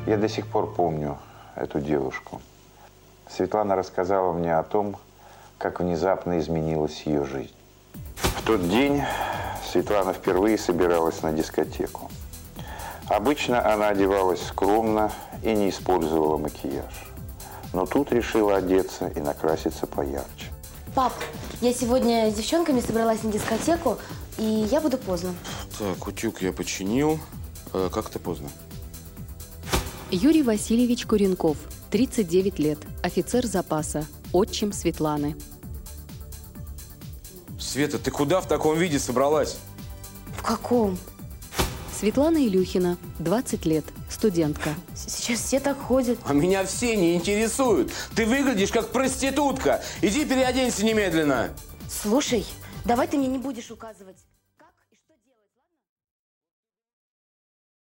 Я до сих пор помню эту девушку. Светлана рассказала мне о том, как внезапно изменилась ее жизнь. В тот день Светлана впервые собиралась на дискотеку. Обычно она одевалась скромно и не использовала макияж. Но тут решила одеться и накраситься поярче. Пап, я сегодня с девчонками собралась на дискотеку, и я буду поздно. Так, утюг я починил. Как-то поздно. Юрий Васильевич Куренков, 39 лет, офицер запаса, отчим Светланы. Света, ты куда в таком виде собралась? В каком? Светлана Илюхина, 20 лет, студентка. Сейчас все так ходят. А меня все не интересуют. Ты выглядишь как проститутка. Иди переоденься немедленно. Слушай, давай ты мне не будешь указывать.